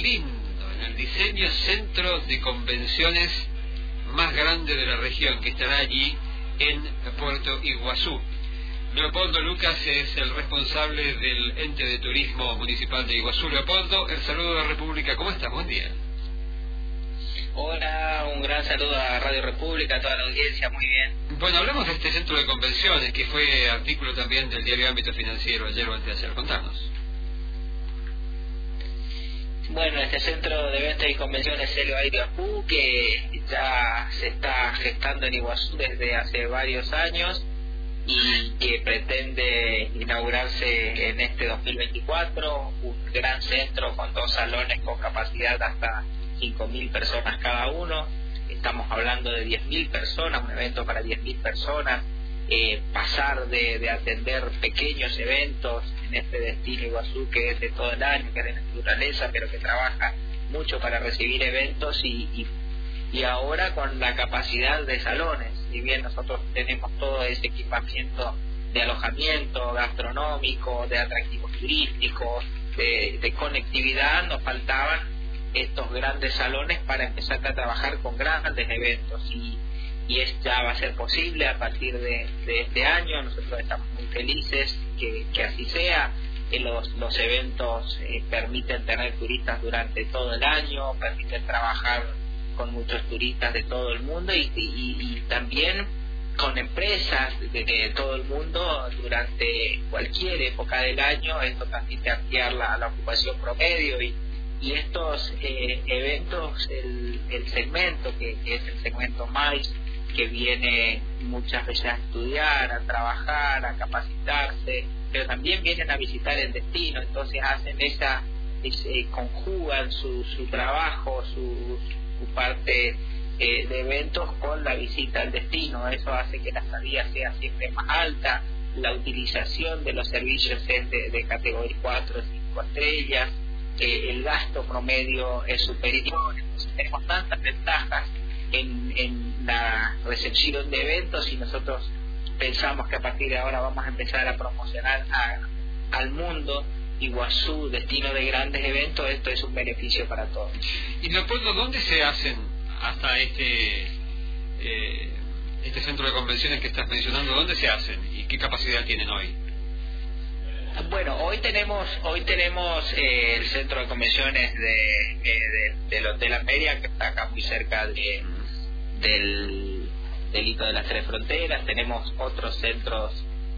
lindo, en el diseño centro de convenciones más grande de la región, que estará allí en Puerto Iguazú. Leopoldo Lucas es el responsable del ente de turismo municipal de Iguazú. Leopoldo, el saludo de la República. ¿Cómo estás? Buen día. Hola, un gran saludo a Radio República, a toda la audiencia, muy bien. Bueno, hablemos de este centro de convenciones, que fue artículo también del diario Ámbito Financiero ayer o anteayer. Contanos. Bueno, este centro de eventos y convenciones Celio Iguazú, que ya se está gestando en Iguazú desde hace varios años y que pretende inaugurarse en este 2024, un gran centro con 2 salones con capacidad hasta 5.000 personas cada uno. Estamos hablando de 10.000 personas, un evento para 10.000 personas. Pasar de atender pequeños eventos en este destino Iguazú, que es de todo el año, que es de naturaleza, pero que trabaja mucho para recibir eventos, y ahora con la capacidad de salones. Si bien nosotros tenemos todo ese equipamiento de alojamiento gastronómico, de atractivos turísticos, de conectividad, nos faltaban estos grandes salones para empezar a trabajar con grandes eventos, y ya va a ser posible a partir de este año. Nosotros estamos muy felices que así sea. Los eventos permiten tener turistas durante todo el año, permiten trabajar con muchos turistas de todo el mundo y también con empresas de todo el mundo durante cualquier época del año. Esto permite ampliar la ocupación promedio, y estos eventos, el segmento que es el segmento MAIS, que viene muchas veces a estudiar, a trabajar, a capacitarse, pero también vienen a visitar el destino. Entonces hacen conjugan su trabajo, su parte de eventos con la visita al destino. Eso hace que la estadía sea siempre más alta, la utilización de los servicios es de categoría 4 o 5 estrellas, el gasto promedio es superior. Entonces tenemos tantas ventajas en la recepción de eventos, y nosotros pensamos que a partir de ahora vamos a empezar a promocionar al mundo Iguazú, destino de grandes eventos. Esto es un beneficio para todos. Y Leopoldo, ¿dónde se hacen hasta este centro de convenciones que estás mencionando? ¿Dónde se hacen y qué capacidad tienen hoy? Bueno, hoy tenemos el centro de convenciones del Hotel Ameria, que está acá muy cerca del Hito de las Tres Fronteras. Tenemos otros centros,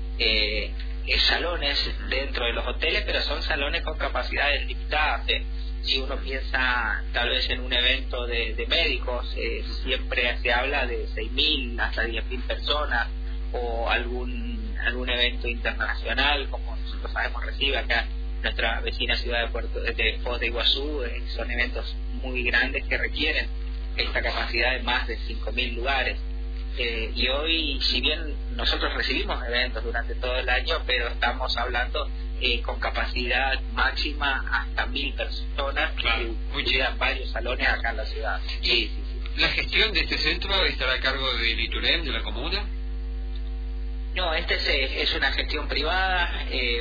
salones dentro de los hoteles, pero son salones con capacidades limitadas. Si uno piensa tal vez en un evento de médicos, siempre se habla de 6.000 hasta 10.000 personas, o algún evento internacional, como nosotros sabemos recibe acá nuestra vecina ciudad de Foz de Iguazú. Son eventos muy grandes que requieren esta capacidad de más de 5.000 lugares. Y hoy, si bien nosotros recibimos eventos durante todo el año, pero estamos hablando con capacidad máxima hasta 1.000 personas, claro, que llegan varios salones acá en la ciudad. Sí. ¿La gestión de este centro estará a cargo del ITUREM, de la comuna? No, es una gestión privada,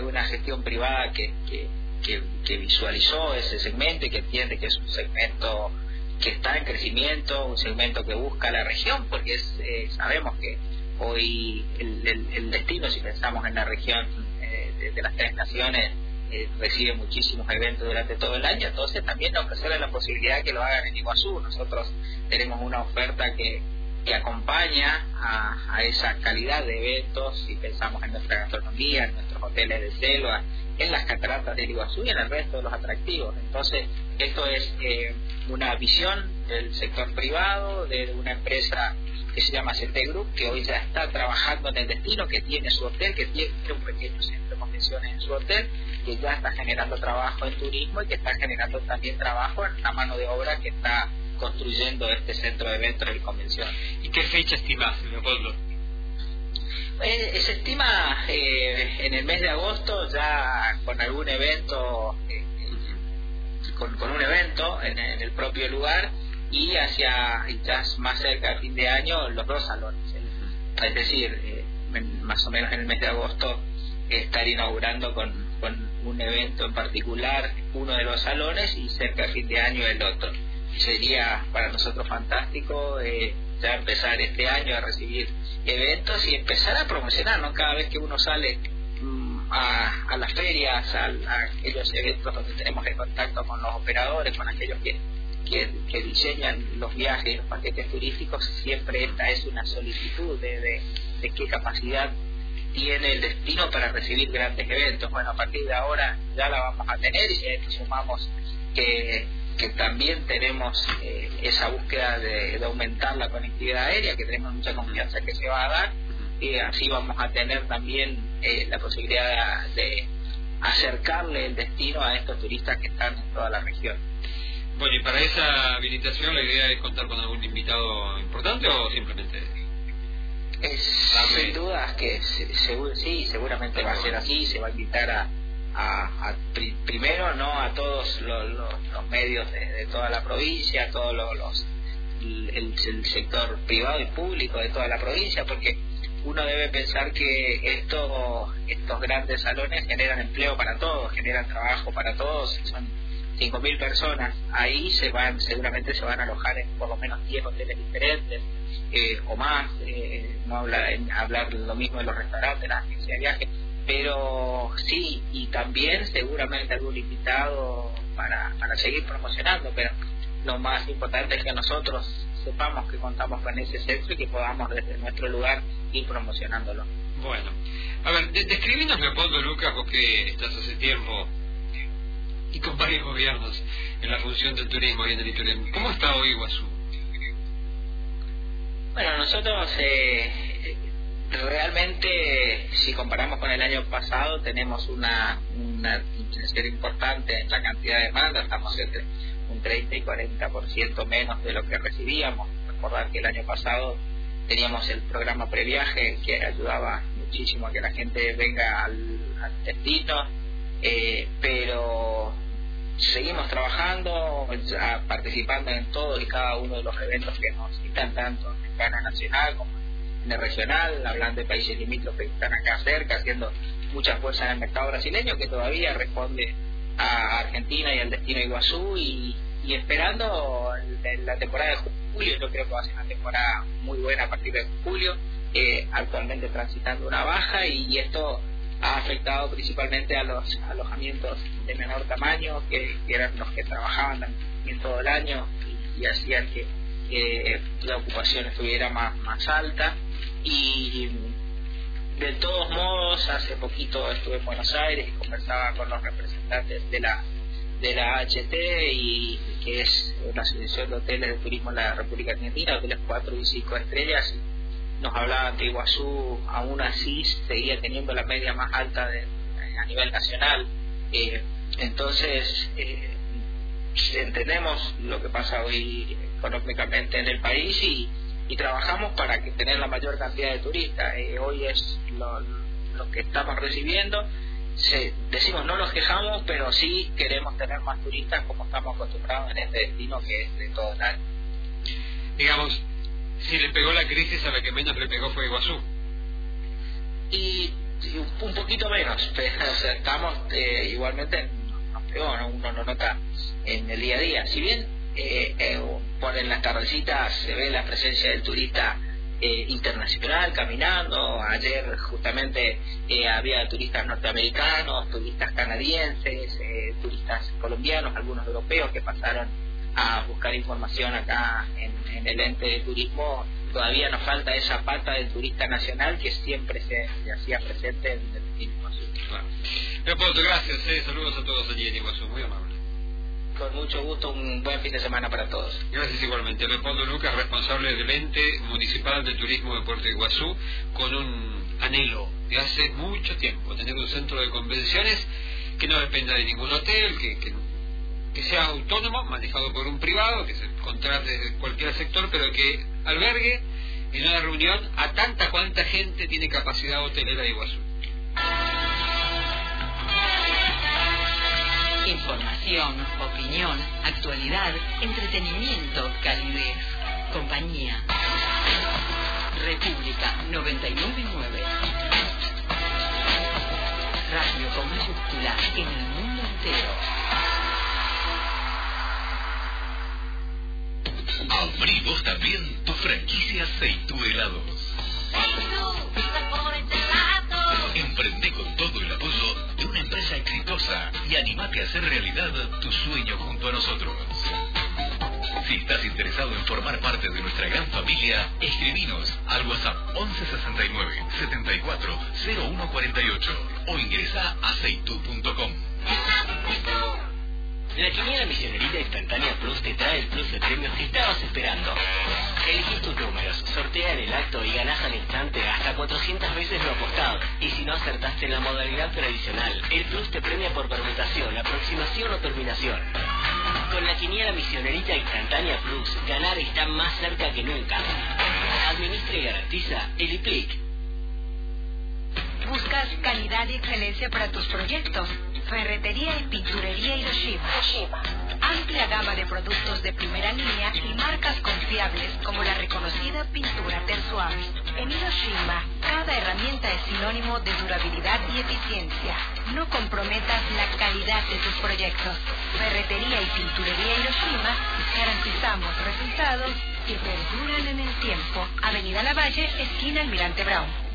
que visualizó ese segmento y que entiende que es un segmento que está en crecimiento, un segmento que busca la región, porque sabemos que hoy el destino, si pensamos en la región de las Tres Naciones, recibe muchísimos eventos durante todo el año. Entonces también ofrecerle la posibilidad que lo hagan en Iguazú. Nosotros tenemos una oferta que acompaña a esa calidad de eventos, si pensamos en nuestra gastronomía, en nuestros hoteles de selva, en las cataratas del Iguazú y en el resto de los atractivos. Entonces esto es una visión del sector privado, de una empresa que se llama CT Group, que hoy ya está trabajando en el destino, que tiene su hotel, que tiene un pequeño centro de convenciones en su hotel, que ya está generando trabajo en turismo y que está generando también trabajo en la mano de obra que está construyendo este centro de eventos y convenciones. ¿Y qué fecha estimás, Leopoldo? Se estima en el mes de agosto, ya con algún evento, con un evento en el propio lugar, y ya más cerca de fin de año los 2 salones. Es decir, más o menos en el mes de agosto estar inaugurando con un evento en particular, uno de los salones, y cerca de fin de año el otro. Sería para nosotros fantástico ya empezar este año a recibir eventos y empezar a promocionar, ¿no? Cada vez que uno sale a las ferias, a aquellos eventos donde tenemos el contacto con los operadores, con aquellos que diseñan los viajes y los paquetes turísticos, siempre esta es una solicitud de qué capacidad tiene el destino para recibir grandes eventos. Bueno, a partir de ahora ya la vamos a tener, y a esto sumamos que también tenemos esa búsqueda de aumentar la conectividad aérea, que tenemos mucha confianza que se va a dar, y así vamos a tener también la posibilidad de acercarle el destino a estos turistas que están en toda la región. Bueno, y para esa habilitación la idea es contar con algún invitado importante o simplemente... Sin dudas que sí, seguramente va a ser así. Se va a invitar primero, no a todos los medios de toda la provincia, a todos el sector privado y público de toda la provincia, porque uno debe pensar que estos grandes salones generan empleo para todos, generan trabajo para todos. Son 5.000 personas. Ahí seguramente se van a alojar en por lo menos 10 hoteles diferentes o más. No hablar lo mismo de los restaurantes, las agencias de viaje, pero sí, y también seguramente algún invitado para seguir promocionando. Pero lo más importante es que nosotros sepamos que contamos con ese centro y que podamos desde nuestro lugar ir promocionándolo. Bueno, a ver, describinos, Leopoldo Lucas, vos que estás hace tiempo y con varios gobiernos en la función del turismo y en el turismo, ¿cómo está hoy Iguazú? Bueno, nosotros realmente, si comparamos con el año pasado, tenemos una disminución importante en la cantidad de demanda. Estamos entre un 30 y 40% menos de lo que recibíamos. Recordar que el año pasado teníamos el programa previaje, que ayudaba muchísimo a que la gente venga al destino, pero seguimos trabajando, participando en todos y cada uno de los eventos que nos citan, tanto en el plano nacional como en el regional, hablando de países limítrofes que están acá cerca, haciendo mucha fuerza en el mercado brasileño, que todavía responde a Argentina y al destino Iguazú, y esperando la temporada de julio. Yo creo que va a ser una temporada muy buena a partir de julio, actualmente transitando una baja, y esto ha afectado principalmente a los alojamientos de menor tamaño, que eran los que trabajaban también todo el año y hacían que la ocupación estuviera más alta. Y de todos modos, hace poquito estuve en Buenos Aires y conversaba con los representantes de la AHT, y que es la Asociación de Hoteles de Turismo de la República Argentina, hoteles 4 y 5 estrellas. Nos hablaban que Iguazú aún así seguía teniendo la media más alta a nivel nacional. Entonces entendemos lo que pasa hoy económicamente en el país, y trabajamos para tener la mayor cantidad de turistas. Hoy es lo que estamos recibiendo. Decimos, no nos quejamos, pero sí queremos tener más turistas, como estamos acostumbrados en este destino que es de todo el año. Digamos, si le pegó la crisis, a la que menos le pegó fue Iguazú. Y un poquito menos, pero o sea, estamos igualmente nos pegó, ¿no? Uno lo nota en el día a día. Si bien en las tardecitas se ve la presencia del turista internacional caminando. Ayer justamente había turistas norteamericanos, turistas canadienses, turistas colombianos, algunos europeos que pasaron a buscar información acá en el ente de turismo. Todavía nos falta esa pata del turista nacional que siempre se hacía presente en el Iguazú. Claro. Leopoldo, gracias. Saludos a todos allí en Iguazú, muy amable. Con mucho gusto, un buen fin de semana para todos. Gracias igualmente. Leopoldo Lucas, responsable del ente municipal de turismo de Puerto Iguazú, con un anhelo de hace mucho tiempo, tener un centro de convenciones que no dependa de ningún hotel, que sea autónomo, manejado por un privado, que se contrate de cualquier sector, pero que albergue en una reunión a tanta cuanta gente tiene capacidad hotelera de Iguazú. Información, opinión, actualidad, entretenimiento, calidez, compañía. República 99.9. radio con mayúscula en el mundo entero. Abrí vos también tu franquicia Seitú Helados. Emprende con todo el apoyo de una empresa exitosa y animate a hacer realidad tu sueño junto a nosotros. Si estás interesado en formar parte de nuestra gran familia, escribinos al WhatsApp 1169 74 0148 o ingresa a seitú.com. La Quiniela Misionerita Instantánea Plus te trae el plus de premios que estabas esperando. Elegís tus números, sortea en el acto y ganás al instante hasta 400 veces lo apostado. Y si no acertaste en la modalidad tradicional, el plus te premia por permutación, aproximación o terminación. Con la Quiniela Misionerita Instantánea Plus, ganar está más cerca que nunca. Administra y garantiza el IPLIC. ¿Buscas calidad y excelencia para tus proyectos? Ferretería y pinturería Hiroshima. Amplia gama de productos de primera línea y marcas confiables como la reconocida pintura Tersuave. En Hiroshima, cada herramienta es sinónimo de durabilidad y eficiencia. No comprometas la calidad de tus proyectos. Ferretería y pinturería Hiroshima, garantizamos resultados que perduran en el tiempo. Avenida Lavalle, esquina Almirante Brown.